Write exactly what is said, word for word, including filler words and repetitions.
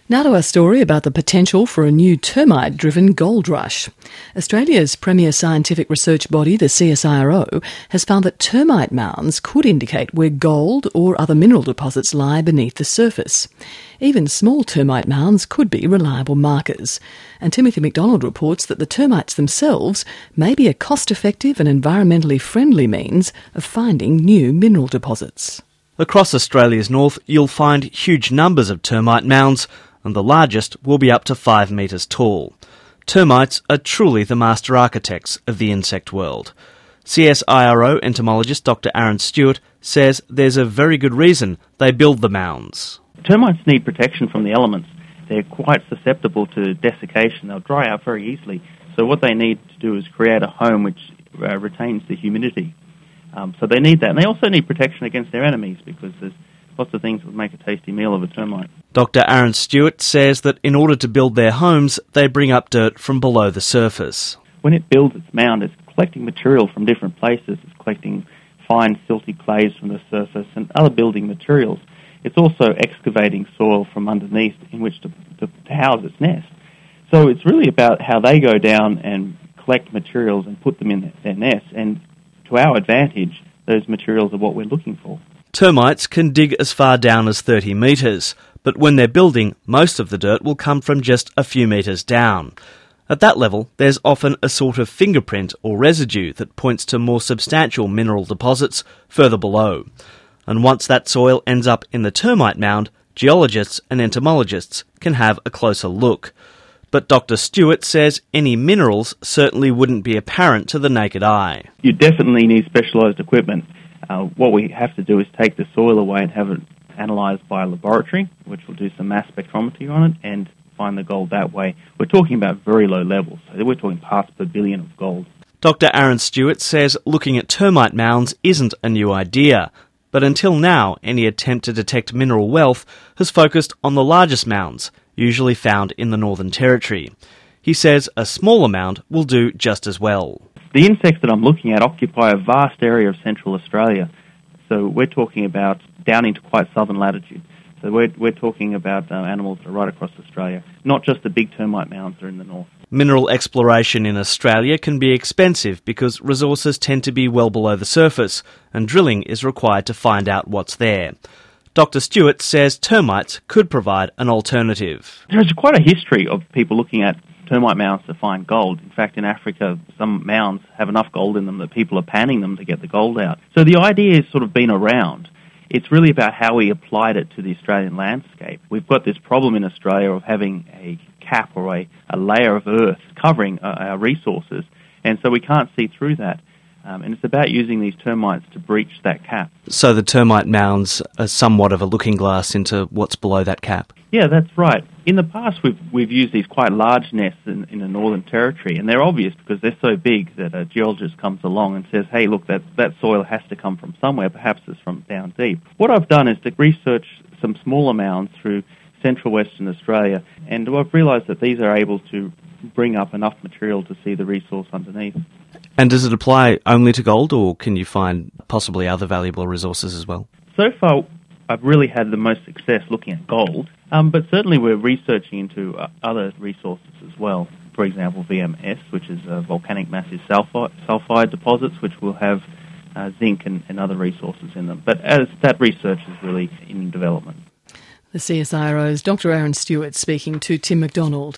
Now to our story about the potential for a new termite-driven gold rush. Australia's premier scientific research body, the C S I R O, has found that termite mounds could indicate where gold or other mineral deposits lie beneath the surface. Even small termite mounds could be reliable markers. And Timothy McDonald reports that the termites themselves may be a cost-effective and environmentally friendly means of finding new mineral deposits. Across Australia's north, you'll find huge numbers of termite mounds, and the largest will be up to five metres tall. Termites are truly the master architects of the insect world. C S I R O entomologist Doctor Aaron Stewart says there's a very good reason they build the mounds. Termites need protection from the elements. They're quite susceptible to desiccation. They'll dry out very easily. So what they need to do is create a home which uh, retains the humidity. Um, so they need that. And they also need protection against their enemies because there's lots of things that would make a tasty meal of a termite. Doctor Aaron Stewart says that in order to build their homes, they bring up dirt from below the surface. When it builds its mound, it's collecting material from different places. It's collecting fine silty clays from the surface and other building materials. It's also excavating soil from underneath in which to, to, to house its nest. So it's really about how they go down and collect materials and put them in their nest. And to our advantage, those materials are what we're looking for. Termites can dig as far down as thirty metres, but when they're building, most of the dirt will come from just a few metres down. At that level, there's often a sort of fingerprint or residue that points to more substantial mineral deposits further below. And once that soil ends up in the termite mound, geologists and entomologists can have a closer look. But Doctor Stewart says any minerals certainly wouldn't be apparent to the naked eye. You definitely need specialised equipment. Uh, what we have to do is take the soil away and have it analysed by a laboratory, which will do some mass spectrometry on it and find the gold that way. We're talking about very low levels, so we're talking parts per billion of gold. Doctor Aaron Stewart says looking at termite mounds isn't a new idea, but until now any attempt to detect mineral wealth has focused on the largest mounds, usually found in the Northern Territory. He says a smaller mound will do just as well. The insects that I'm looking at occupy a vast area of central Australia. So we're talking about down into quite southern latitude. So we're, we're talking about uh, animals that are right across Australia, not just the big termite mounds that are in the north. Mineral exploration in Australia can be expensive because resources tend to be well below the surface, and drilling is required to find out what's there. Doctor Stewart says termites could provide an alternative. There's quite a history of people looking at termite mounds to find gold. In fact, in Africa, some mounds have enough gold in them that people are panning them to get the gold out. So the idea has sort of been around. It's really about how we applied it to the Australian landscape. We've got this problem in Australia of having a cap or a, a layer of earth covering uh, our resources, and so we can't see through that. Um, and it's about using these termites to breach that cap. So the termite mounds are somewhat of a looking glass into what's below that cap? Yeah, that's right. In the past, we've we've used these quite large nests in, in the Northern Territory, and they're obvious because they're so big that a geologist comes along and says, hey, look, that, that soil has to come from somewhere, perhaps it's from down deep. What I've done is to research some smaller mounds through central Western Australia, and I've realised that these are able to bring up enough material to see the resource underneath. And does it apply only to gold, or can you find possibly other valuable resources as well? So far, I've really had the most success looking at gold, um, but certainly we're researching into uh, other resources as well. For example, V M S, which is uh, volcanic massive sulfide, sulfide deposits, which will have uh, zinc and, and other resources in them. But as that research is really in development. The C S I R O's Doctor Aaron Stewart speaking to Tim McDonald.